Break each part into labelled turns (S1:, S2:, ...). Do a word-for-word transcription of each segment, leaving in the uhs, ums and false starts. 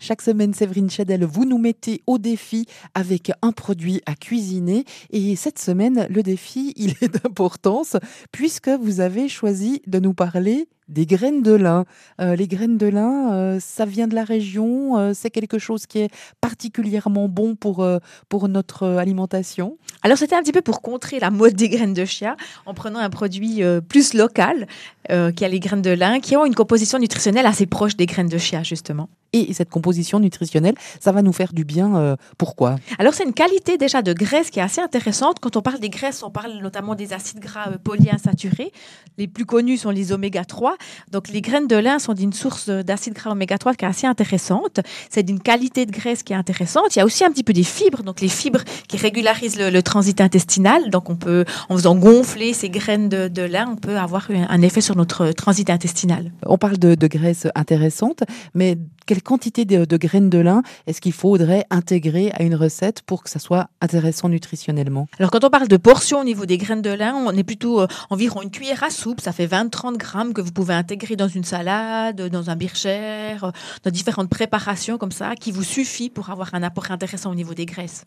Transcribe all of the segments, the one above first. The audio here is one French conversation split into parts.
S1: Chaque semaine, Séverine Chadel, vous nous mettez au défi avec un produit à cuisiner. Et cette semaine, le défi, il est d'importance puisque vous avez choisi de nous parler des graines de lin. Euh, les graines de lin, euh, ça vient de la région, euh, c'est quelque chose qui est particulièrement bon pour, euh, pour notre euh, alimentation.
S2: Alors, c'était un petit peu pour contrer la mode des graines de chia en prenant un produit euh, plus local euh, qui a les graines de lin qui ont une composition nutritionnelle assez proche des graines de chia, justement.
S1: Et cette composition nutritionnelle, ça va nous faire du bien. Euh, pourquoi ?
S2: Alors, c'est une qualité déjà de graisse qui est assez intéressante. Quand on parle des graisses, on parle notamment des acides gras euh, polyinsaturés. Les plus connus sont les oméga trois. Donc, les graines de lin sont d'une source d'acides gras oméga trois qui est assez intéressante. C'est d'une qualité de graisse qui est intéressante. Il y a aussi un petit peu des fibres. Donc, les fibres qui régularisent le, le transit intestinal. Donc, on peut, en faisant gonfler ces graines de, de lin, on peut avoir un effet sur notre transit intestinal.
S1: On parle de, de graisse intéressante, mais quelle quantité de, de graines de lin est-ce qu'il faudrait intégrer à une recette pour que ça soit intéressant nutritionnellement ?
S2: Alors, quand on parle de portions au niveau des graines de lin, on est plutôt euh, environ une cuillère à soupe. Ça fait vingt à trente grammes que vous pouvez intégrer dans une salade, dans un bircher, euh, dans différentes préparations comme ça, qui vous suffit pour avoir un apport intéressant au niveau des graisses.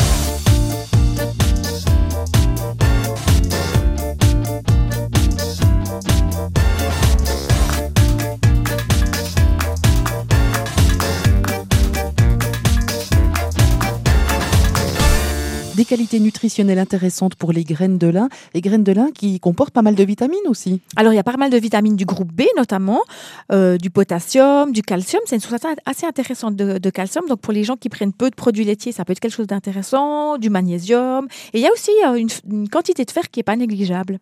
S1: Des qualités nutritionnelles intéressantes pour les graines de lin. Les graines de lin qui comportent pas mal de vitamines aussi.
S2: Alors, il y a pas mal de vitamines du groupe B, notamment, euh, du potassium, du calcium. C'est une source assez intéressante de, de calcium. Donc, pour les gens qui prennent peu de produits laitiers, ça peut être quelque chose d'intéressant. Du magnésium. Et il y a aussi euh, une, une quantité de fer qui n'est pas négligeable.